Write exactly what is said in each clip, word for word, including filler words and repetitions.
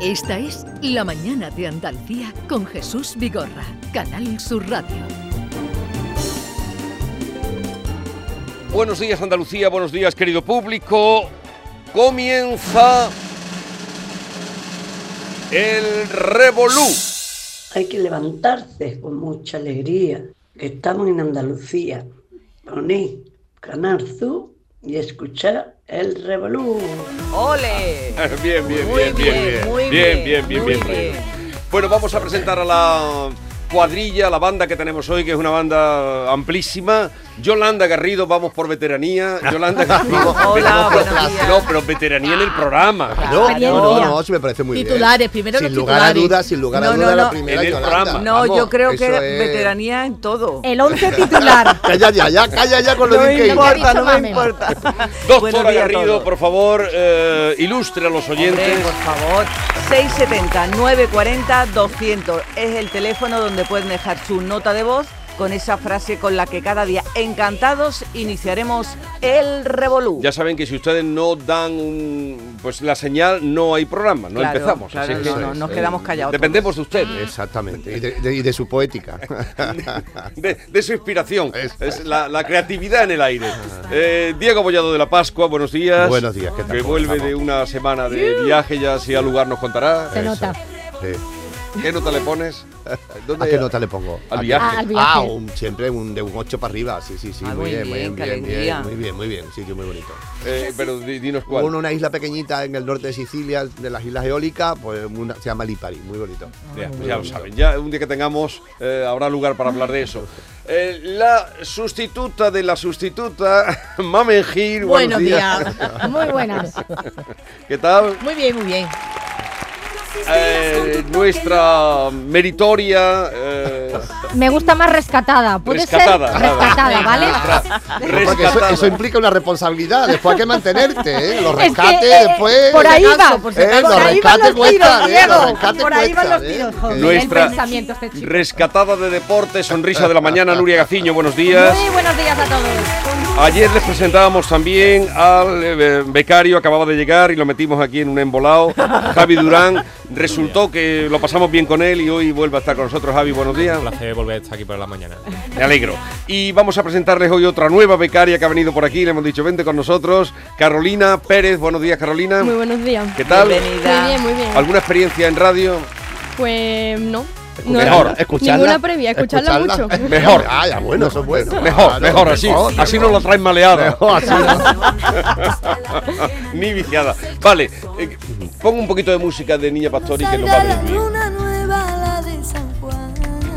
Esta es La Mañana de Andalucía con Jesús Vigorra, Canal Sur Radio. Buenos días, Andalucía, buenos días, querido público. Comienza el Revolú. Hay que levantarse con mucha alegría, que estamos en Andalucía. Poné Canal Sur y escuchar el Revolú. ¡Ole! Bien, bien, Muy bien, bien, bien, bien, muy bien, bien, bien, bien, muy bien, bien. Bueno, vamos a presentar a la cuadrilla, la banda que tenemos hoy, que es una banda amplísima. Yolanda Garrido, vamos por veteranía. Yolanda Garrido. Hola, pero, buenos días. no, pero veteranía en el programa. No, no, no, no, sí me parece muy Titulares, bien. primero sin los lugar titulares. a dudas, sin lugar a No, dudas, no, la no. primera En el Yolanda. programa. No, Vamos, yo creo que eso es- veteranía en todo. El once titular. Calla ya, ya, calla ya con lo No bien que me iba. importa, no me Mamen. importa. Doctora Buenos días a Garrido, todos. por favor, eh, ilustre a los oyentes. Hombre, por favor, seis setenta, nueve cuarenta, doscientos es el teléfono donde pueden dejar su nota de voz con esa frase con la que cada día, encantados, iniciaremos el Revolú. Ya saben que si ustedes no dan un, pues la señal, no hay programa, no Claro, empezamos. claro, Así es no, que, no, nos eh, quedamos callados Dependemos de ustedes, Exactamente, y de, de- y de su poética. de, de su inspiración, Eso. es la, la creatividad en el aire. Eh, Diego Bollado de la Pascua, buenos días. Buenos días, ¿qué tal? Que ¿Cómo vuelve estamos? de una semana de viaje, ya si al lugar nos contará. Se Eso. nota. Sí. ¿Qué nota le pones? ¿A qué nota le pongo? Al ¿A qué? viaje. Ah, al viaje. Ah, un, siempre un, de un ocho para arriba, sí, sí, sí, Ah, muy muy bien, muy bien, bien, qué bien, alegría. bien, muy bien, muy bien, sitio muy bonito. Eh, pero di- dinos cuál. Uno, una isla pequeñita en el norte de Sicilia, de las Islas Eólicas, pues una- se llama Lipari, muy bonito. Ya, pues ya lo saben, ya un día que tengamos eh, habrá lugar para hablar de eso. Eh, la sustituta de la sustituta, Mamen Gil, buenos, Buenos días. días. Muy buenas. ¿Qué tal? Muy bien, muy bien. Eh, nuestra meritoria eh, Me gusta más rescatada. Puede rescatada, ser nada. rescatada, ¿vale? Nuestra Porque eso, rescatada. eso implica una responsabilidad, después hay que mantenerte, ¿eh? Los Es que, rescates, eh, después... por ahí va, por si eh, acaso. los Por ahí van rescates los cuestan, tiros, ¿eh? Los Diego. rescates Por ahí van cuestan, los ¿eh? tiros, joder. Nuestra El pensamiento este chico. rescatada de deporte, sonrisa de la mañana, Nuria Gaciño, buenos días. Muy buenos días a todos. Ayer les presentábamos también al eh, becario, acababa de llegar y lo metimos aquí en un embolado, Javi Durán. Resultó que lo pasamos bien con él y hoy vuelve a estar con nosotros. Javi, buenos días. Un placer volver a estar aquí por la mañana. Me alegro. Y vamos a presentarles hoy otra nueva becaria que ha venido por aquí. Le hemos dicho, vente con nosotros. Carolina Pérez, buenos días, Carolina. Muy buenos días. ¿Qué tal? Bienvenida. Muy bien, muy bien. ¿Alguna experiencia en radio? Pues no. No, Mejor, escucharla. Ninguna previa, escucharla, mucho. Mejor. Ah, ya, bueno, eso es bueno. Mejor, Claro, mejor, así. mejor, Así no mejor. la traen maleada. Mejor, así no. Ni viciada. Vale, eh, pongo un poquito de música de Niña Pastori que nos va a venir bien. Luna nueva, la de San Juan.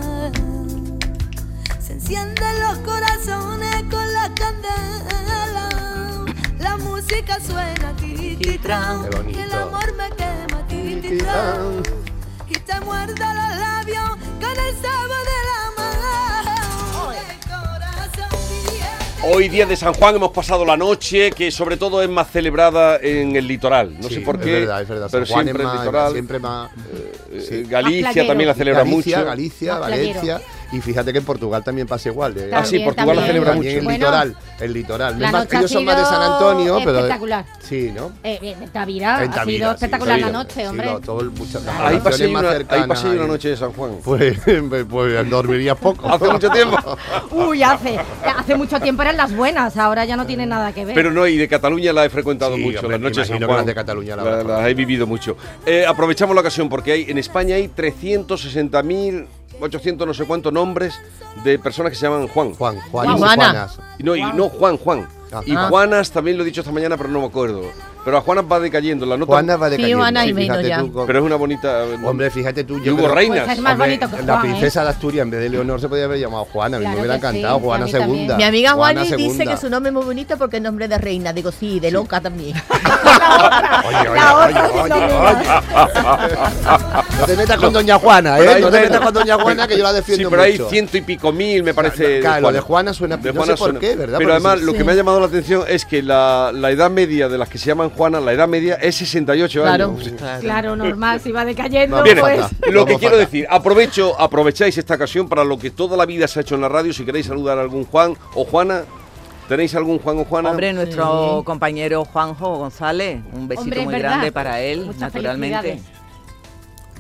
Se encienden los corazones con la candela. La música suena tititran. Qué bonito. Y el amor me quema tititran. Y te muerde los labios con el sabor de la mano. El corazón viene. Hoy, día de San Juan, hemos pasado la noche, que sobre todo es más celebrada en el litoral. No Sí, sé por es qué, verdad, es verdad. pero San Juan siempre es el más, litoral. siempre más... Eh, sí. Galicia Más playero. también la celebra Galicia, mucho. Galicia, Más playero. Valencia, y fíjate que en Portugal también pasa igual. ¿eh? Ah, sí, También, Portugal la también. celebra También mucho. el Bueno, litoral, el litoral. la Es más- noche ha ellos son más de sido San Antonio, pero... espectacular. Sí, ¿no? Eh, bien, Tavira, En ha Tavira, sido sí, espectacular Tavira. la noche, Sí, hombre. lo- todo el- muchas- las Ahí pasé poblaciones una, más ahí cercanas pasé una ahí. noche de San Juan. Pues, pues dormirías poco. Hace mucho tiempo. Uy, hace, hace mucho tiempo eran las buenas, ahora ya no tiene nada que ver. Pero no, y de Cataluña la he frecuentado Sí, mucho, hombre, las noches de San imagino que Juan. las de Cataluña la La- habrás las he vivido mucho. Eh, aprovechamos la ocasión porque hay en España hay trescientos sesenta mil ochocientos no sé cuántos nombres de personas que se llaman Juan. Juan, Juan Juan. y Juana. Juanas. Y No, y no Juan, Juan. Ah. Y Ah. Juanas también lo he dicho esta mañana, pero no me acuerdo. Pero a Juanas va decayendo la nota. Juana va decayendo. Juana y sí, menos fíjate ya. tú con- Pero es una bonita. Hombre, fíjate tú. Y hubo creo- reinas. Pues es más Hombre, bonito que la Juan, princesa de Asturias, en vez de Leonor, se podía haber llamado Juana. A mí Claro me hubiera que sí, encantado. a Juana mí también. segunda. Mi amiga Juana Wally dice segunda. que su nombre es muy bonito porque es nombre de reina. Digo, sí, de loca también. Oye, oye, La oye, otra oye, es lo oye. No te metas con Doña Juana, Pero ¿eh? hay No te menos. metas con Doña Juana, que yo la Sí, defiendo pero hay mucho. ciento y pico mil, me parece. Claro, lo de Juana suena- de no Juana sé por suena- qué, ¿verdad? Pero Porque además, sí. lo que Sí. me ha llamado la atención es que la, la edad media de las que se llaman Juana, la edad media es sesenta y ocho Claro. años. Claro, normal, si va decayendo, Vamos Bien, pues. fatal. lo que Vamos quiero fatal. decir, aprovecho, aprovecháis esta ocasión para lo que toda la vida se ha hecho en la radio. Si queréis saludar a algún Juan o Juana, ¿tenéis algún Juan o Juana? Hombre, nuestro Sí. compañero Juanjo González, un besito Hombre, muy ¿verdad? grande para él, Muchas naturalmente. felicidades.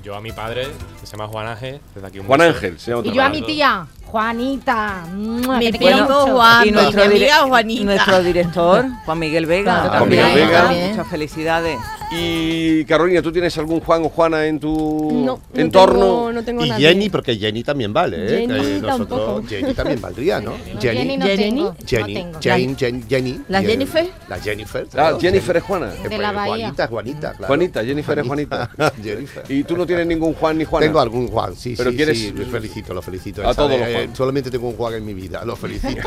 yo a mi padre, que se llama Juan Ángel, desde aquí un Juan beso. Ángel, se llama Y tu yo a padre. mi tía, Juanita. ¡mua! Mi que te quiero primo mucho. Juan. Y nuestro, mi dire- amiga Juanita. nuestro director, Juan Miguel Vega. Claro, Juan también. Miguel Vega. También. Muchas felicidades. Y Carolina, ¿tú tienes algún Juan o Juana en tu No, no entorno? tengo, no tengo Y nadie. Jenny, porque Jenny también vale, ¿eh? Jenny Que tampoco. Jenny también valdría, ¿no? No, Jenny no Jenny. tengo. Jenny, no tengo. Jane, Jen- Jenny. ¿La y el- Jennifer? La Jennifer. Ah, claro, Jennifer es Juana. Eh, De la pues, Bahía. Juanita, Juanita, claro. Juanita, Jennifer es Juanita. Jennifer. ¿Y tú no tienes ningún Juan ni Juana? Tengo algún Juan, sí, Pero sí, quieres- sí, lo felicito, lo felicito. A Esa todos vez, los eh, Juan. solamente tengo un Juan en mi vida, lo felicito.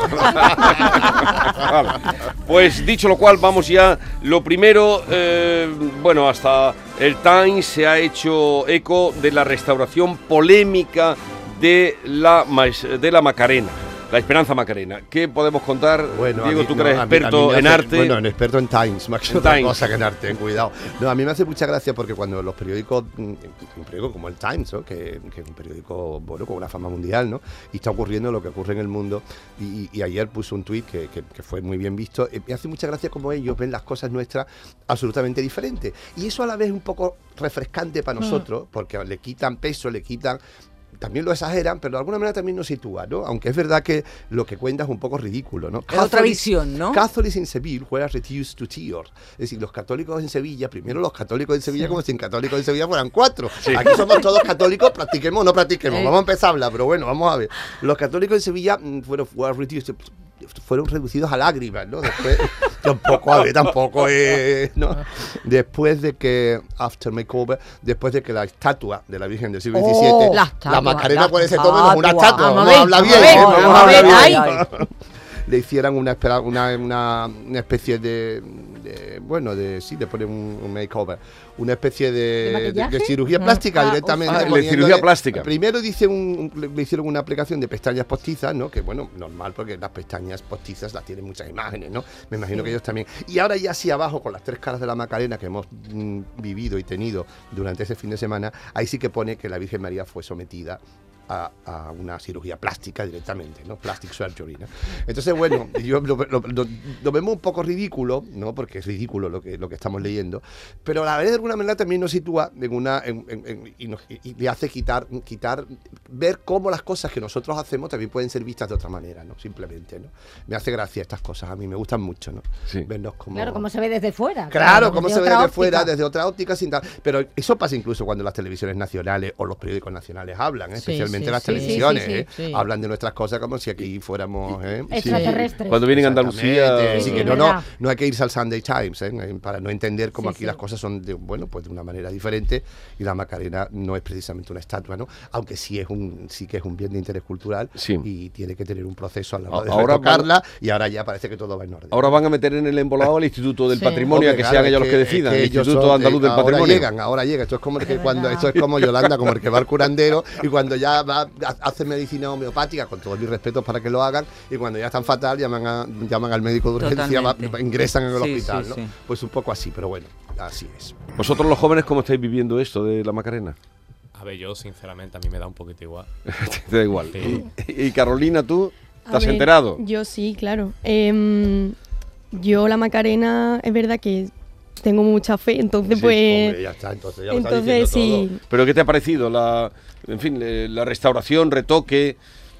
Vale. Pues dicho lo cual, vamos ya. Lo primero, eh, bueno, hasta el Times se ha hecho eco de la restauración polémica de la, Maes- de la Macarena, la Esperanza Macarena. ¿Qué podemos contar, Bueno, a Diego, mí- tú que no, eres a mí- a experto mí me en hace- arte? Bueno, en experto en Times, más que En otra Times. cosa que en arte, cuidado. No, a mí me hace mucha gracia porque cuando los periódicos, mm, un periódico como el Times, ¿no? que, que es un periódico bueno, con una fama mundial, ¿no? Y está ocurriendo lo que ocurre en el mundo. Y, y- y ayer puso un tuit que, que- que fue muy bien visto. Eh, Me hace mucha gracia como ellos ven las cosas nuestras absolutamente diferentes. Y eso a la vez es un poco refrescante para nosotros, porque le quitan peso, le quitan... También lo exageran, pero de alguna manera también nos sitúa, ¿no? Aunque es verdad que lo que cuenta es un poco ridículo, ¿no? Es otra visión, ¿no? Catholics in Seville were reduced to tears. Es decir, los católicos en Sevilla, primero los católicos en Sevilla como si en católicos en Sevilla fueran cuatro. Aquí somos todos católicos, practiquemos o no practiquemos. Eh. Vamos a empezar a hablar, pero bueno, vamos a ver. Los católicos en Sevilla mm, fueron, were reduced, fueron reducidos a lágrimas, ¿no? Después, tampoco, a ver, tampoco es, ¿no? Después de que, after makeover, después de que la estatua de la Virgen del siglo diecisiete, la la, estatua, Macarena la por ese todo menos una estatua. estatua, Vamos a vamos a ver, hablar vamos bien, a ver, ¿eh? vamos Vamos a a hablar ver, bien. ay. Le hicieran una, espera- una, una, una especie de, de, bueno, de sí, le ponen un, un makeover, una especie ¿De de, de, maquillaje? de cirugía Mm. plástica Ah, directamente. ah, de poniéndole- cirugía plástica. Primero dice un, le le hicieron una aplicación de pestañas postizas, ¿no? Que bueno, normal porque las pestañas postizas las tienen muchas imágenes, ¿no? Me imagino que ellos también. Y ahora ya así abajo con las tres caras de la Macarena que hemos mm, vivido y tenido durante ese fin de semana, ahí sí que pone que la Virgen María fue sometida a, a una cirugía plástica directamente, ¿no? Plastic surgery, ¿no? Entonces, bueno, yo lo, lo- lo- lo vemos un poco ridículo, ¿no? Porque es ridículo lo que, lo que estamos leyendo, pero a la vez de alguna manera también nos sitúa en una en- en- en- y, nos, y le hace quitar, quitar, ver cómo las cosas que nosotros hacemos también pueden ser vistas de otra manera, ¿no? Simplemente, ¿no? Me hace gracia estas cosas, a mí me gustan mucho, ¿no? Sí. Vernos como... Claro, como se ve desde fuera. Claro, cómo se ve otra desde fuera, óptica. desde otra óptica, sin tal. Pero eso pasa incluso cuando las televisiones nacionales o los periódicos nacionales hablan, ¿eh? Sí, especialmente sí, las sí, televisiones, sí, sí, ¿eh? sí. Hablan de nuestras cosas como si aquí fuéramos... ¿eh? Extraterrestres. Cuando vienen a Andalucía... Exactamente, Sí, sí, que es no, no, verdad. no hay que irse al Sunday Times, ¿eh? Para no entender cómo Sí, aquí sí. las cosas son de, bueno, pues de una manera diferente y la Macarena no es precisamente una estatua, ¿no? Aunque sí es un sí que es un bien de interés cultural Sí. y tiene que tener un proceso a la hora de Ahora retocarla y ahora ya parece que todo va en orden. Ahora van a meter en el embolado al Instituto del Sí. Patrimonio, a Hombre, que claro, sean es ellos los que decidan, es el ellos Instituto son, Andaluz eh, del ahora Patrimonio. llegan, ahora llega. Esto es como el que Es cuando verdad. esto es como Yolanda, como el que va al curandero y cuando ya va a hacer medicina homeopática, con todos mis respetos para que lo hagan, y cuando ya están fatal llaman a, llaman al médico de urgencia, va- Totalmente. ingresan en el Sí, hospital, sí, ¿no? sí. Pues un poco así, pero bueno, así es. ¿Vosotros los jóvenes cómo estáis viviendo esto de la Macarena? A ver, yo sinceramente a mí me da un poquito igual. Te da igual. Sí. Y, y Carolina, ¿tú A te has ver, enterado? Yo sí, claro. Em, yo la Macarena, es verdad que tengo mucha fe, entonces Sí, pues... hombre, ya está, entonces ya lo está entonces diciendo sí, ¿Pero qué te ha parecido? La, en fin, eh, la restauración, retoque...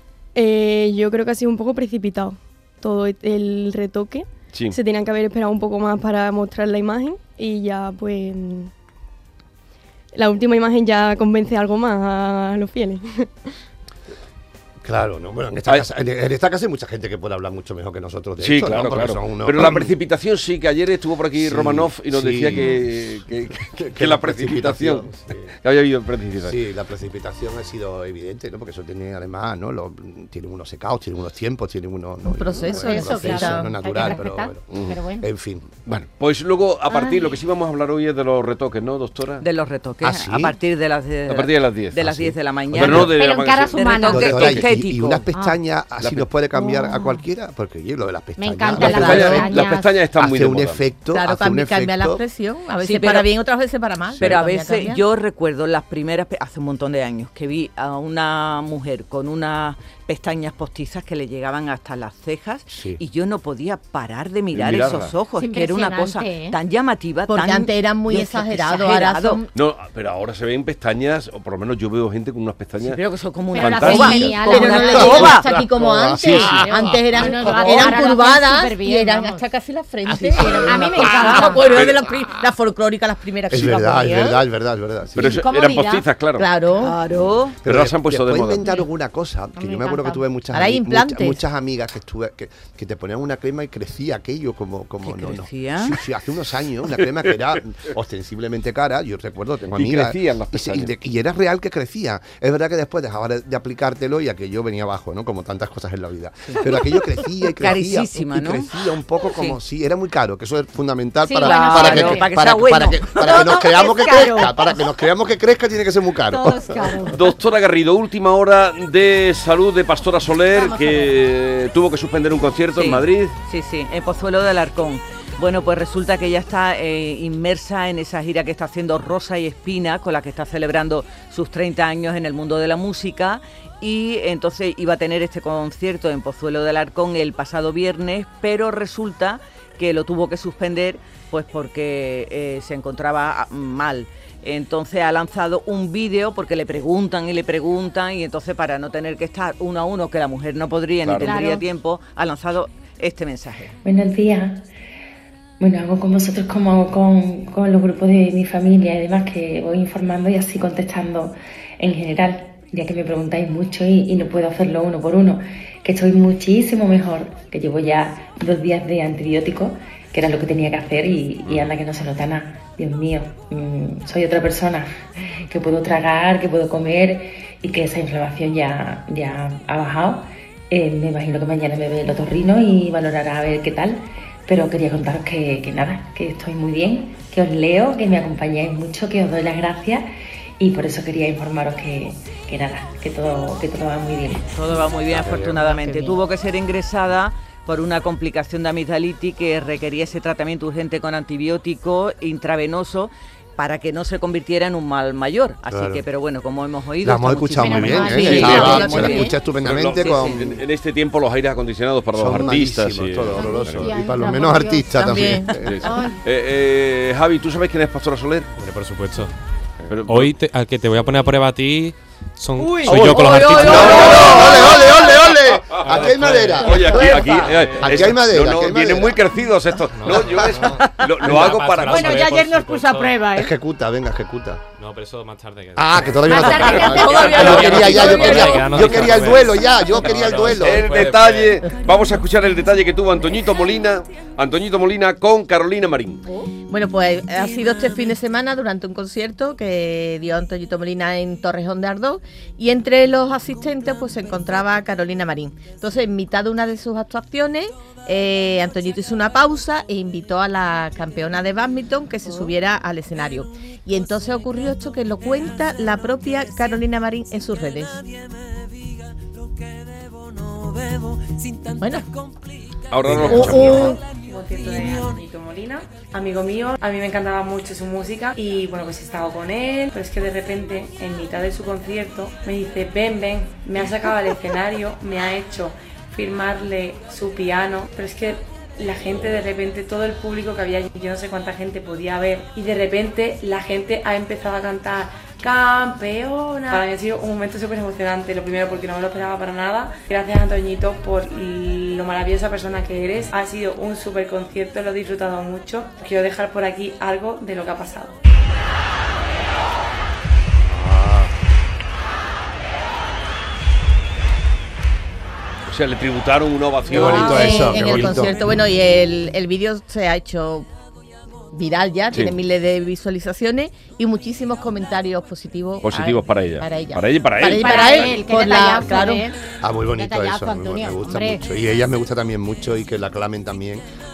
eh, yo creo que ha sido un poco precipitado todo el retoque. Sí. Se tenían que haber esperado un poco más para mostrar la imagen y ya pues... La última imagen ya convence algo más a los fieles. Claro, ¿no? Bueno, en esta, Ay. casa, en, en esta casa hay mucha gente que puede hablar mucho mejor que nosotros de Sí, esto, ¿no? claro, Porque claro. son unos- Pero la precipitación sí, que ayer estuvo por aquí Sí, Romanov y nos sí. decía que, que, que- que la precipitación, sí. que había habido precipitación. Sí, la precipitación ha sido evidente, ¿no? Porque eso tiene además, ¿no? Lo, tienen unos secados, tienen unos tiempos, tienen unos... no, Un proceso, no, eso, proceso, claro. no es Hay que natural, pero respetar, bueno. pero bueno. En fin. Bueno, pues luego a partir, Ay. lo que sí vamos a hablar hoy es de los retoques, ¿no, doctora? De los retoques, ¿Ah, sí? a partir de las, de, A partir de las diez. de las Ah, sí. diez de la Pero mañana. no de Pero la en cara a sí. su de mano. retoque Doctora, ¿y quién estético. Y, y unas pestañas Ah. así La pe- nos puede cambiar Oh. a cualquiera, porque oye, lo de las pestañas. encantan Las las pestañas, pestañas. las pestañas están muy hace de un moda. efecto, Claro, hace un cambia, cambia la efecto. expresión. A veces Sí, pero- para bien, otras veces para mal. Pero a cambia, veces cambia. yo recuerdo las primeras, pe- hace un montón de años, que vi a una mujer con unas pestañas postizas que le llegaban hasta las cejas Sí. y yo no podía parar de mirar mirarla. esos ojos, Es que era una cosa impresionante, ¿eh? tan llamativa, Porque tan antes eran muy yo decía, qué exagerados, ahora exagerado. son... No, pero ahora se ven pestañas, o por lo menos yo veo gente con unas Sí, pestañas. pero que son como Pero una las Fantástica. es genial, Pero las no le gatas. llega Toba. hasta aquí como Toba, antes. sí, sí. Antes eran, No, no, eran ahora lo hacen curvadas súper y bien, eran vamos. hasta casi la frente. Así sí, Era a mí una me cosa- encanta. me acuerdo de Pero- la, pri- la folclórica, las primeras que Es se las verdad, es ponían. verdad, es verdad, es verdad. sí. Pero eso, Comodidad. eran postizas, claro. Claro. Claro. Pero ahora se han puesto de después moda. inventaron una cosa, que Me yo me acuerdo que encanta. tuve muchas, Ahora hay ami- implantes. muchas, muchas amigas que estuve que, que te ponían una crema y crecía aquello como, como ¿Que no, no. crecía? Sí, sí, hace unos años, una crema que era ostensiblemente cara, yo recuerdo, tengo Y amigas. crecían las y, se- y pestañas. de- y era real que crecía. Es verdad que después dejaba de, de aplicártelo y aquello venía abajo, ¿no? Como tantas cosas en la vida. Pero aquello crecía y crecía. Carísima, y ¿no? crecía un poco como sí. era muy caro, que eso es fundamental Sí, para, bueno, para, sí, que, claro, para que para, sea bueno. para que, para que nos creamos que Es caro. crezca, para que nos creamos que crezca tiene que ser muy caro. Todo es caro. Doctora Garrido, última hora de salud de Pastora Soler, Vamos a que tuvo que suspender un concierto Sí. en Madrid. Sí, sí, en Pozuelo de Alarcón. Bueno, pues resulta que ella está eh, inmersa en esa gira que está haciendo Rosa y Espina, con la que está celebrando sus treinta años en el mundo de la música. Y entonces iba a tener este concierto en Pozuelo de Alarcón el pasado viernes, pero resulta que lo tuvo que suspender pues porque eh, se encontraba mal. Entonces ha lanzado un vídeo porque le preguntan y le preguntan y entonces para no tener que estar uno a uno, que la mujer no podría Claro. ni tendría Claro. tiempo, ha lanzado este mensaje. Buenos días. Bueno, hago con vosotros como con, con los grupos de mi familia y demás, que voy informando y así contestando en general, ya que me preguntáis mucho y, y no puedo hacerlo uno por uno, que estoy muchísimo mejor, que llevo ya dos días de antibiótico, que era lo que tenía que hacer y, y anda que no se nota nada. Dios mío, mm, soy otra persona, que puedo tragar, que puedo comer y que esa inflamación ya, ya ha bajado. Eh, me imagino que mañana me ve el otorrino y valorará a ver qué tal. Pero quería contaros que, que nada, que estoy muy bien, que os leo, que me acompañáis mucho, que os doy las gracias y por eso quería informaros que, que nada, que todo, que todo va muy bien. Todo va muy bien, afortunadamente. Qué bien. Tuvo que ser ingresada por una complicación de amigdalitis que requería ese tratamiento urgente con antibiótico intravenoso para que no se convirtiera en un mal mayor. Así Claro. que, pero bueno, como hemos oído... La hemos está escuchado muy bien, muchísimo- ¿eh? Sí, Estaba- sí, se la sí. escucha estupendamente Pero lo- con... en, en este tiempo los aires acondicionados para los Son artistas. malísimos, y- todo horroroso. Ay, Y para los por menos Dios. artistas también. También. Sí, sí. Ay. Eh, eh, Javi, ¿tú sabes quién es Pastora Soler? Hombre, por supuesto. Pero- Hoy te- al que te voy a poner a prueba a ti son, Uy. soy Uy, yo con los uy, artistas. uy, ¡No, uy, no, no! ¡Ole, ole, ole, ole! Aquí hay madera. Oye, aquí, aquí, eh, Aquí eso- hay madera, no, no, aquí hay vienen madera. muy crecidos estos. No, No, yo es- no. lo, lo Venga, hago para. Pastora Bueno, Soler, ya por ayer nos puso a supuesto. prueba, ¿eh? Ejecuta, venga, ejecuta. No, pero eso más tarde. Que... Ah, que todavía no Más te tarde, Ah, todavía yo no. quería ya, yo Todavía quería, no. yo quería el duelo ya, yo quería el no, duelo. sí. El Puede, detalle, vamos a escuchar el detalle que tuvo Antoñito Molina, Antoñito Molina con Carolina Marín. Bueno, pues ha sido este fin de semana durante un concierto que dio Antoñito Molina en Torrejón de Ardoz y entre los asistentes pues se encontraba Carolina Marín. Entonces, en mitad de una de sus actuaciones, eh, Antoñito hizo una pausa e invitó a la campeona de bádminton que se subiera al escenario. Y entonces ocurrió esto que lo cuenta la propia Carolina Marín en sus redes. Bueno, Ahora no lo un, escuchamos. un- concierto de Antoñito Molina, amigo mío. A mí me encantaba mucho su música y bueno, pues he estado con él, pero es que de repente en mitad de su concierto me dice ven, ven, me ha sacado al escenario, me ha hecho firmarle su piano, pero es que la gente de repente, todo el público que había, yo no sé cuánta gente podía ver, y de repente la gente ha empezado a cantar campeona. Para mí ha sido un momento súper emocionante, lo primero porque no me lo esperaba para nada. Gracias Antoñito por lo maravillosa persona que eres, ha sido un súper concierto, lo he disfrutado mucho. Quiero dejar por aquí algo de lo que ha pasado. O sea, le tributaron una ovación. Qué bonito en, eso, en qué el bonito. concierto. Bueno, y el, el vídeo se ha hecho viral ya, Sí. tiene miles de visualizaciones y muchísimos comentarios positivos. Positivos a- para ella. Para ella. Para ella y para él. y Para para él, él. qué por la, detallazo, claro. ¿eh? Ah, muy bonito Detallazo, eso, muy bon- Antonio, me gusta hombre. mucho. Y ellas me gusta también mucho y que la aclamen también,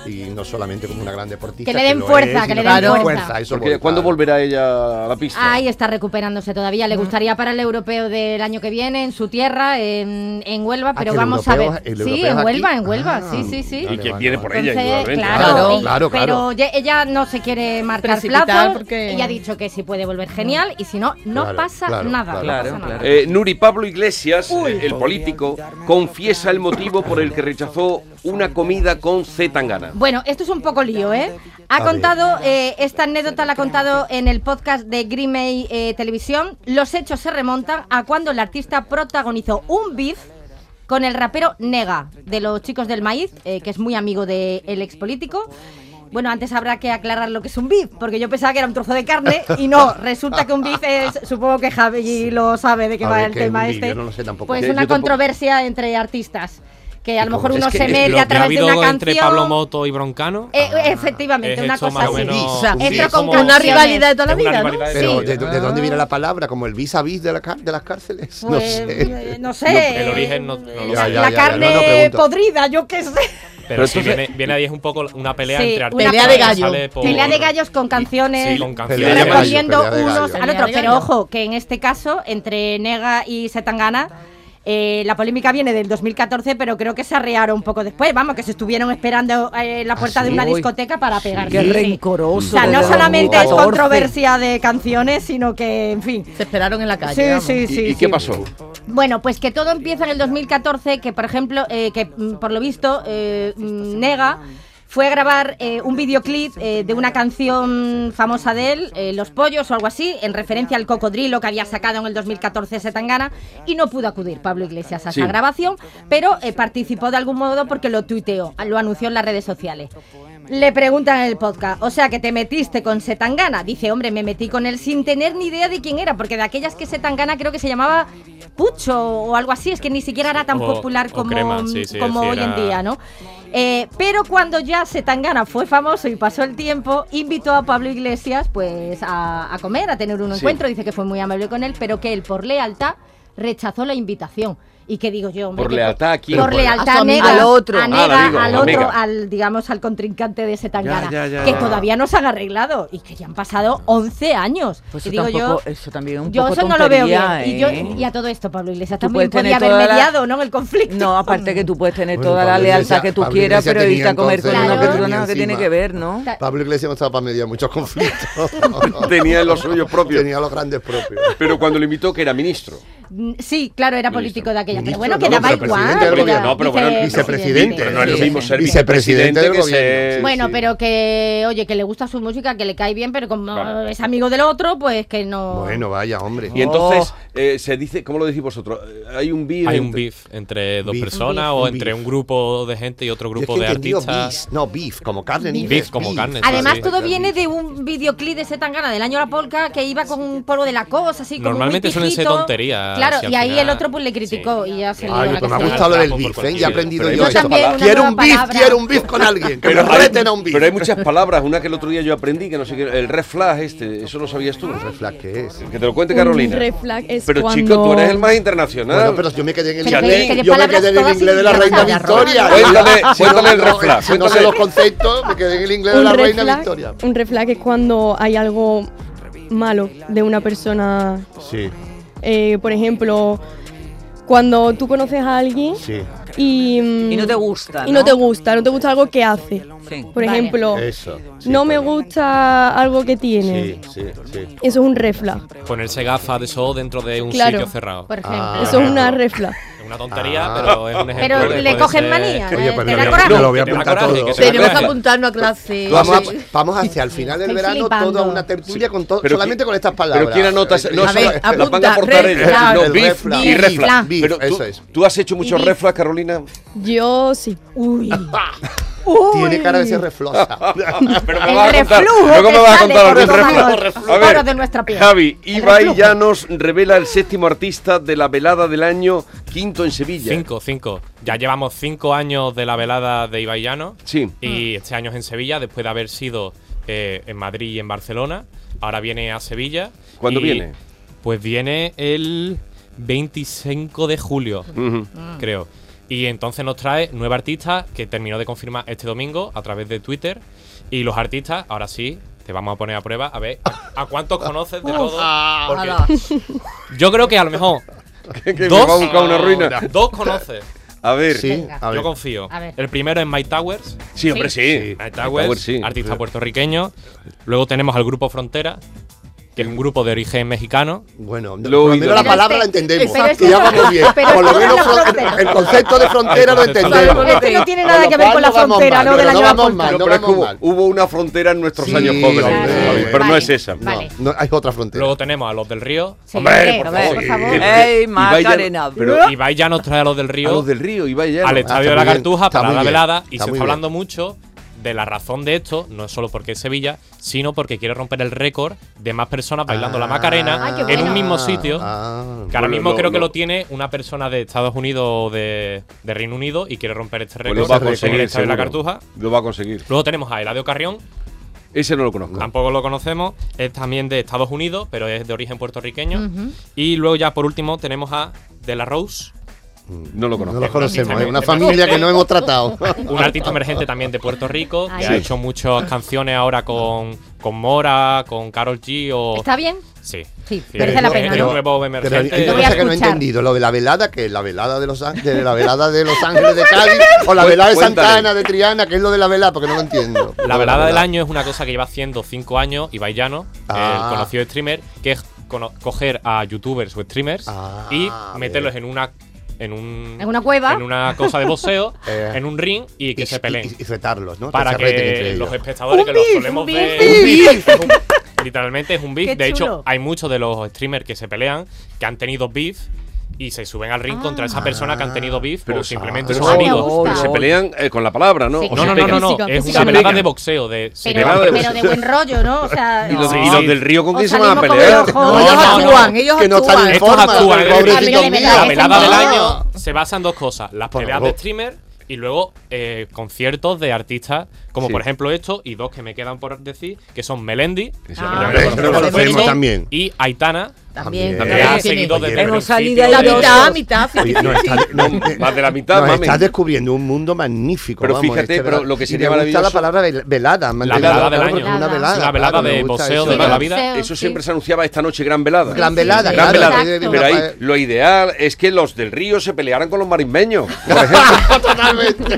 y no solamente como una gran deportista. Que le den lo fuerza, es, que le sino den que fuerza. eso Porque, voy, ¿cuándo claro. volverá ella a la pista? Ahí está recuperándose todavía. Le gustaría para el europeo del año que viene en su tierra, en, en Huelva, Ah, pero que el vamos a europeo- ver. el Sí, europeo en es Huelva, aquí. en Huelva, Ah, sí, sí, sí. Y que vale, viene vale. por ella, Entonces, indudablemente. claro, Claro, y- claro, pero claro. ye- ella no se quiere marcar Precipitar plazos porque- y ha dicho que si puede volver genial y si no, no Claro, pasa claro, nada. claro, no pasa claro, nada. claro. Eh, Nuri, Pablo Iglesias, eh, el político, confiesa el motivo por el que rechazó una comida con C. Tangana. Bueno, esto es un poco lío, ¿eh? Ha A contado, eh, esta anécdota la ha contado en el podcast de Green May eh, Televisión. Los hechos se remontan a cuando el artista protagonizó un beef con el rapero Nega, de los Chicos del Maíz, eh, que es muy amigo del expolítico. Bueno, antes habrá que aclarar lo que es un beef, porque yo pensaba que era un trozo de carne y no, resulta que un beef es, supongo que Javi lo sabe de qué A va ver, el ¿qué es tema un beef? este, Yo no lo sé tampoco. pues Sí, una yo tampoco. controversia entre artistas, que a lo mejor Es uno que se es mete lo a ¿Que ha través de habido una entre canción. Pablo Moto y Broncano? Eh, efectivamente, Es una esto cosa más o así. menos- O sea, Un entra beef. con como una canciones. rivalidad de toda la Es una vida, ¿no? rivalidad de Pero, Sí. ¿de, de dónde Ah. viene la palabra? ¿Como el vis a vis de, la car- de las cárceles? Pues, no sé. eh, no sé. El origen no- no lo la, sé. Ya, la ya, ya, carne no, no pregunto. podrida, yo qué sé. Pero sí, entonces- viene, viene ahí es un poco una pelea Sí, entre una artistas. pelea de que gallo. sale por- Pelea de gallos con canciones, Sí, con canciones. Pelea de gallo, respondiendo pelea de unos gallo. al Pelea otro. de Pero gallo. ojo, que en este caso, entre Nega y Setangana, eh, la polémica viene del dos mil catorce, pero creo que se arrearon un poco después. Vamos, que se estuvieron esperando eh, en la puerta ¿Ah, de sí? una Uy, discoteca para pegarse. Qué Sí. rencoroso. O sea, de no los solamente es catorce. controversia de canciones, sino que, en fin. Se esperaron en la calle. Sí, vamos. sí, ¿Y, sí. y sí. qué pasó? Bueno, pues que todo empieza en el dos mil catorce, que por ejemplo, eh, que mm, por lo visto, eh, mm, Nega fue a grabar eh, un videoclip eh, de una canción famosa de él, eh, Los Pollos o algo así, en referencia al cocodrilo que había sacado en el dos mil catorce Setangana, y no pudo acudir Pablo Iglesias a Sí. esa grabación, pero eh, participó de algún modo porque lo tuiteó, lo anunció en las redes sociales. Le preguntan en el podcast, o sea, que te metiste con Setangana. Dice, hombre, me metí con él sin tener ni idea de quién era, porque de aquellas que Setangana creo que se llamaba Pucho o algo así, es que ni siquiera era tan O- popular o como, Crema, sí, sí, como sí, hoy en era- día, ¿no? Eh, pero cuando ya Setangana fue famoso y pasó el tiempo, invitó a Pablo Iglesias pues a, a comer, a tener un Sí. encuentro. Dice que fue muy amable con él, pero que él por lealtad rechazó la invitación. Y que digo yo, hombre, ¿Por que lealtad a quién? Por Por- lealtad a su a amigo. Nega, Al otro. a Ah, Nega, al amigo, al al otro, amigo. al, digamos, al contrincante de Setangana, Ya, ya, ya. que todavía no se han arreglado y que ya han pasado once años. Pues y eso, digo tampoco, yo, eso también es un yo poco eso no lo veo bien. tontería, Y, yo, ¿eh? y a todo esto, Pablo Iglesias Tú también puedes tener podía haber toda la- mediado, ¿no? En el conflicto. No, aparte que tú puedes tener Bueno, toda la Pablo lealtad Iglesias- que tú Pablo quieras, Iglesias pero irte tenía a comer con entonces una una persona encima. que tiene que ver, ¿no? Pablo Iglesias no estaba para mediar muchos conflictos. Tenía los suyos propios. Tenía los grandes propios. Pero cuando lo invitó, que era ministro. Mm, Sí, claro, era político de aquella, pero Ministro, bueno, no, que daba pero igual. presidente del que gobierno. era No, pero bueno, vicepresidente. Pero no es lo sí, mismo sí. ser Vicepresidente vicepresidente del que gobierno, ser... sí. Bueno, sí. pero que, oye, que le gusta su música, que le cae bien, pero como Claro. es amigo del otro, pues que no... Bueno, vaya, hombre. Y entonces, eh, se dice, ¿cómo lo decís vosotros? Eh, Hay un beef. Hay un entre- beef entre dos Beef. personas Un o beef. entre un grupo de gente y otro Yo es grupo que de he entendido artistas. beef, no, beef, como carne en Beef, inglés. como carne, sí, Además, sí. todo viene de un videoclip de Setangana del año La Polka que iba con un polvo de la cosa, así como Normalmente muy suelen ser pijito. tonterías, Claro, si al y ahí final- el otro pues le criticó y ya se le Ay, dio la pues me ha castaña. gustado lo del Por beef, ¿eh? cualquier- Ya he aprendido pero hay yo muchas esto. palabras. Quiero Una un nueva beef, palabra. quiero un beef con alguien. Que me Pero hay, reten a un beef. pero hay muchas palabras, una que el otro día yo aprendí, que no sé qué, el red flag este, eso lo sabías tú. ¿Red flag qué es? Que te lo cuente Carolina. Un red flag es Pero cuando... chico, tú eres el más internacional. Bueno, pero yo me quedé en el Pero que- inglés. que de Yo me palabras quedé en el todas inglés de la idiotas, reina de Victoria. arroz. Cuéntale, Si no- cuéntale el red flag, Si no sé cuéntale. los conceptos, me quedé en el inglés de Un la red reina flag- Victoria. Un red flag es cuando hay algo malo de una persona. Sí, Eh, por ejemplo, cuando tú conoces a alguien sí. y, mm, Y no te gusta, y no ¿no? te gusta, no te gusta algo que hace. Sí. Por Vale. ejemplo, Eso. sí, no me claro. gusta algo que tiene. Sí, sí, sí. Eso es un red flag. Ponerse gafas de sol dentro de un Claro. sitio cerrado. Por ejemplo. Ah. Eso es una red flag. Es una tontería, Ah. pero es un ejemplo. Pero que le puede cogen ser- manía. Oye, ¿eh? pues ¿Te me da lo- coraje? me lo voy a Que te da apuntar coraje, todo. que te da Tenemos que coraje. apuntarnos a clase. Vamos, Sí. a, vamos hacia el final del Estoy verano flipando. toda una tertulia con todo, Pero solamente qui- con estas palabras. Pero ¿quién anota? ese- No, A eso ver, lo- las van a apunta, aportar red ellos. flag. No, El beef red flag. y red Beef, flag. beef, Pero tú, eso es. ¿tú has hecho muchos beef. red flags, Carolina? Yo sí. Uy. Tiene cara de ser reflosa. Pero me El vas a contar. reflujo Luego me que vas a sale contar por algún todos reflujo. lados, A ver, poros de nuestra piel. Javi, El Ibai reflujo. Llanos revela el séptimo artista de la velada del año quinto en Sevilla. Cinco, cinco. Ya llevamos cinco años de la velada de Ibai Llanos. Sí. Y este año es en Sevilla, después de haber sido eh, en Madrid y en Barcelona. Ahora viene a Sevilla. ¿Cuándo y, viene? Pues viene el veinticinco de julio, Ujú. creo. Y entonces nos trae nueve artistas que terminó de confirmar este domingo a través de Twitter. Y los artistas, ahora sí, te vamos a poner a prueba a ver a, a cuántos conoces de todos. Porque yo creo que a lo mejor que, que dos, me va a buscar una ruina. Dos conoces. A ver, sí, a ver. Yo confío. A ver. El primero es Mike Towers. Sí, hombre, sí. sí. Mike Towers, Towers, sí. artista puertorriqueño. Luego tenemos al grupo Frontera, que es un grupo de origen mexicano. Bueno, Lo por lo menos la palabra la entendemos. pero es Y ya vamos bien. pero Por lo es menos la fron- frontera. el concepto de frontera El lo concepto de entendemos. Es que no tiene Con nada lo que ver cual con la no vamos frontera, mal, ¿no? De pero la no Nueva vamos Porta. mal, No, no pero es que vamos hubo, mal. hubo una frontera en nuestros Sí, años jóvenes, hombre. Javi, pero no Vale. es esa. No, Vale. no, hay otra frontera. Luego tenemos a los del Río. Sí, Hombre, por a ver, favor. por favor. Sí. ¡Ey, Ibai ya- Macarena! pero- Ibai ya nos trae a los del Río. A los del Río, Ibai ya. Al ¿no? Estadio de está la muy bien, Cartuja está para muy la bien, velada y está se muy está bien. hablando mucho de la razón de esto, no solo porque es Sevilla, sino porque quiere romper el récord de más personas bailando la Macarena Ay, qué en bueno. un mismo sitio. Ah, Que ahora Bueno, mismo lo- creo que lo- lo tiene una persona de Estados Unidos o de, de Reino Unido y quiere romper este Pues récord lo va a en el conseguir, Estadio de la seguro. Cartuja. Lo va a conseguir. Luego tenemos a Eladio Carrión, Ese no lo conozco. tampoco lo conocemos, es también de Estados Unidos, pero es de origen puertorriqueño. Ujú. Y luego ya por último tenemos a De La Rose, No lo conozco. no los conocemos, es una Sí. familia que no hemos tratado. un artista emergente también de Puerto Rico, Ay. que Sí. ha hecho muchas canciones ahora con, con Mora, con Karol G o... ¿Está bien? Sí. Sí, Sí, merece la es- pena, es ¿no? un nuevo Pero hay emergente. una Lo voy a cosa que no he escuchar. entendido, lo de la velada, que es la velada de los Ángeles, de la velada de Los Ángeles de Cádiz, o la velada de Cuéntale. Santa Ana de Triana, que es lo de la velada, porque no lo entiendo. La velada del año es una cosa que lleva haciendo cinco años Ibai Llano, Ah. el conocido streamer, que es cono- coger a youtubers o streamers Ah, y meterlos bien. en una en un ¿En una cueva? en una cosa de boxeo, Eh. en un ring y que Y, se peleen. y, y retarlos, ¿no? Para se reten entre que ellos. los espectadores que los beef, solemos un ver beef. un beef, es un- literalmente es un beef. Qué De chulo. hecho, hay muchos de los streamers que se pelean que han tenido beef y se suben al ring Ah. contra esa persona que han tenido beef Pero- o simplemente pero son se- amigos. gusta. se pelean eh, con la palabra, ¿no? Sí, O No, se no, no, no, pegan. no, Física, es física. una Se velada pegan. de boxeo de se Pero, Velada de pero de boxeo. buen rollo, ¿no? O sea, ¿Y los, Sí, y los sí. del Río con O quién se van a salimos con pelear? el ojo. No, ellos no, no. actúan, ellos Que no están actúan. en Estos forma, actúan, el ¿eh? pobrecito A mí no me mío. da La velada del Ah. año se basa en dos cosas: las Por peleas favor. de streamer y luego eh, conciertos de artistas, como Sí. por ejemplo esto, y dos que me quedan por decir, que son Melendi Ese Ah. hombre, Hombre, ese eso no lo lo Melendi. conocemos también. y Aitana, También. También. que ha tiene- seguido desde el Hemos principio. salido La ahí de- mitad, mitad. Oye, nos está, No, más de la mitad, nos mami. estás descubriendo un mundo magnífico. Pero vamos, fíjate, este pero velada. lo que Y sería me gusta la maravilloso- palabra vel- velada. me La han velada entendido, del claro, año. porque es una velada. Es una velada claro, me de gusta boxeo eso. de toda la Boxeo, vida. Eso sí. siempre se anunciaba esta noche, gran velada. Gran velada, Gran claro. velada. Exacto. Pero ahí Para- lo ideal es que los del Río se pelearan con los marismeños, por ejemplo. Totalmente.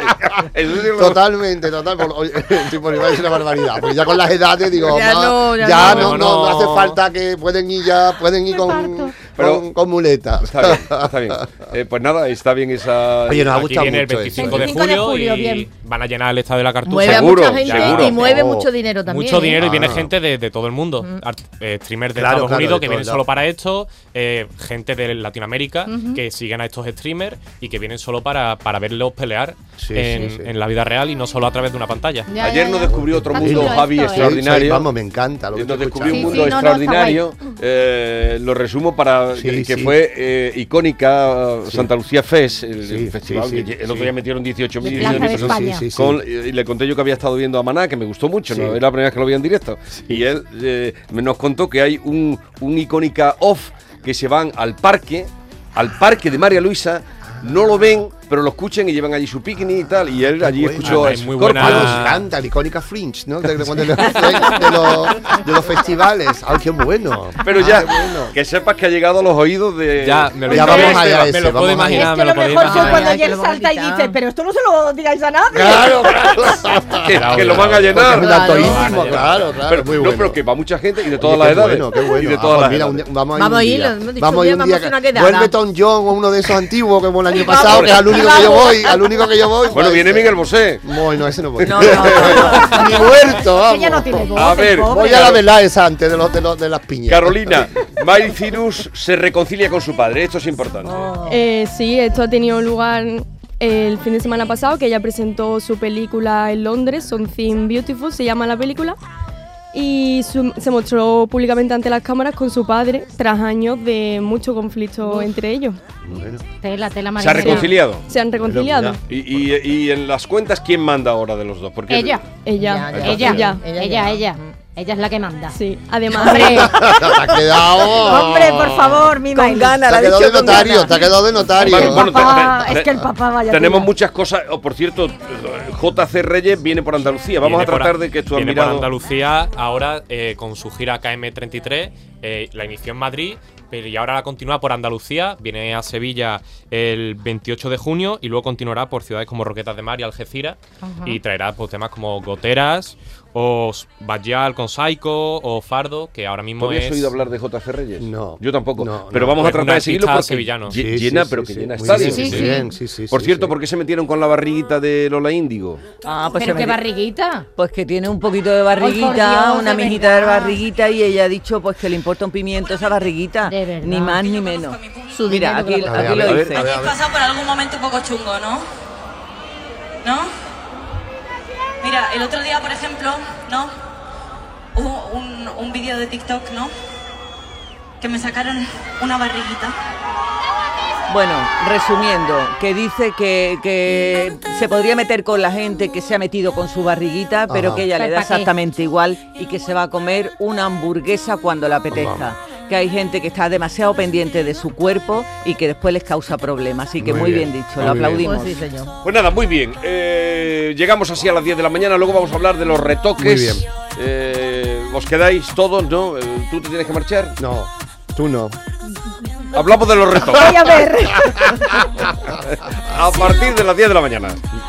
Eso sí lo- Totalmente, total. por- oye, sí, por iba a decir una barbaridad. Porque ya con las edades digo, Ya ma, no, ya ya no. no, no, no hace No. falta que pueden ir ya, pueden ir con, Pero- con, con muletas. Está bien, está bien. Eh, pues nada, está bien esa. Oye, nos ha Aquí gustado viene el mucho veinticinco de eso. veinticinco de julio, julio, y bien. van a llenar el estadio de la Cartuja. Mueve a Seguro, mucha gente seguro. y mueve Oh. mucho dinero también. Mucho dinero y Ah. viene gente de, de todo el mundo. Art- eh, streamers de Claro, Estados claro, Unidos de que todos vienen lados. solo para esto, eh, gente de Latinoamérica que siguen a estos streamers y que vienen solo para, para verlos pelear Sí, en, sí, sí. en la vida real y no solo a través de una pantalla. Ya, Ayer ya, nos ya. descubrió otro Está mundo, chulo Javi, esto, ¿eh? extraordinario. Sí, vamos, me encanta lo que Nos estoy descubrió un Sí, mundo sí, no, no, está extraordinario. eh, lo resumo para Sí, que, que sí. fue eh, icónica uh, Sí. Santa Lucía Fest, el, Sí, el festival. sí, sí, que el sí. otro día metieron dieciocho mil De Plaza de personas. España. Sí, sí, sí. Con- y le conté yo que había estado viendo a Maná, que me gustó mucho, Sí. ¿no? Era la primera vez que lo vi en directo. Y él eh, nos contó que hay un, un icónica off que se van al parque, al parque de María Luisa, no lo ven, pero lo escuchan y llevan allí su picnic y tal. Y él allí Bueno. escuchó Ah, a es muy Scorpions. buena- Ah, nos encanta, la icónica Fringe, ¿no? De, de- de- de- de los, de los festivales. ¡Ay, qué bueno! Pero Ah, ya, qué bueno. que sepas que ha llegado a los oídos de. Ya, me lo, Ya me vamos lo- allá a me ese, lo puedo vamos allá. imaginar, Es me que lo lo puedo mejor son imaginar. cuando Ay, que él lo vamos a salta y quitar. dice, pero esto no se lo digáis a nadie. Claro, claro. que, que lo van a Porque llenar. es un Claro. actorísimo, Vale, claro, claro. Pero, muy no, bueno. pero que va mucha gente y de Oye, todas qué las edades. Bueno, qué bueno. Y de Ah, todas pues las mira, edades. un- vamos a ir Vamos un a ir, día. lo hemos dicho Vamos a un ir día, un vamos día. a hacer una que- quedada. Vuelve Tom John o uno de esos antiguos, como el año pasado, que es al único que yo voy, al único que yo voy. Bueno, pues, viene Miguel Bosé. Bueno, ese no voy. No, no, no, Ni muerto, vamos. Ella no tiene voz. A el ver, pobre. Voy a la verdad esa antes de, los, de, los, de las piñas. Carolina, Miley Cyrus se reconcilia con su padre. Esto es importante. Eh, sí, esto ha tenido lugar el fin de semana pasado, que ella presentó su película en Londres, Something Beautiful, se llama la película, y su- se mostró públicamente ante las cámaras con su padre tras años de mucho conflicto entre ellos. Bueno. Tela, tela Se ha marinera. reconciliado. Se han reconciliado. Y, y- y en las cuentas, ¿quién manda ahora de los dos? Porque Ella. Ella, Ya, Ella, ella. ella, ella. Ella es la que manda. Sí, además. Hombre, Te ha quedado. hombre, por favor, mi Con Miley. ganas, Te la ha quedado de dicho con notario, ganas. te ha quedado de notario. Bueno, bueno, Papá, te- te- es que el papá vaya Tenemos tela. muchas cosas. Oh, por cierto, J C Reyes viene por Andalucía. Vamos Viene a por tratar a- de que tú has viene por mirado. Andalucía ahora eh, con su gira K M treinta y tres. Eh, la inició en Madrid, pero y ahora la continúa por Andalucía. Viene a Sevilla el veintiocho de junio y luego continuará por ciudades como Roquetas de Mar y Algeciras. Ajá. Y traerá pues, temas como Goteras, o Bajal con Psycho, o Fardo, que ahora mismo ¿Tú habías es. oído hablar de J C Reyes? No. Yo tampoco. No, pero no. vamos a Es un tratar de seguirlo artista porque sevillano. lle- Sí, sí, llena, sí, pero sí, que sí. llena Muy estadios. bien, Sí, muy sí. bien, sí, sí, Por sí, cierto, sí. ¿por qué se metieron con la barriguita de Lola Índigo? Ah, pues Pero se qué me- barriguita. Pues que tiene un poquito de Ay, por barriguita, Dios, una de mijita de verdad. barriguita y ella ha dicho pues que le importa un pimiento esa barriguita. De verdad. Ni más ni menos. Su Mira, dinero aquí, que A ver, aquí a ver, lo a ver, dice. a ver, a Habéis ver. pasado por algún momento un poco chungo, ¿no? ¿No? Mira, el otro día, por ejemplo, ¿no? Hubo un, un vídeo de TikTok, ¿no? Que me sacaron una barriguita. Bueno, resumiendo, que dice que, que se podría meter con la gente que se ha metido con su barriguita, pero Ajá. que ella le ¿Pero da pa' qué? exactamente igual y que se va a comer una hamburguesa cuando le apetezca. Que hay gente que está demasiado pendiente de su cuerpo y que después les causa problemas. Así que Muy muy, bien, bien, dicho, muy lo bien. aplaudimos. Pues sí, señor. Pues nada, muy bien. Eh, llegamos así a las diez de la mañana. Luego vamos a hablar de los retoques. Muy bien. Eh, ¿Os quedáis todos, no? Eh, ¿Tú te tienes que marchar? No, tú no. Hablamos de los retoques. Voy a ver. A partir de las diez de la mañana.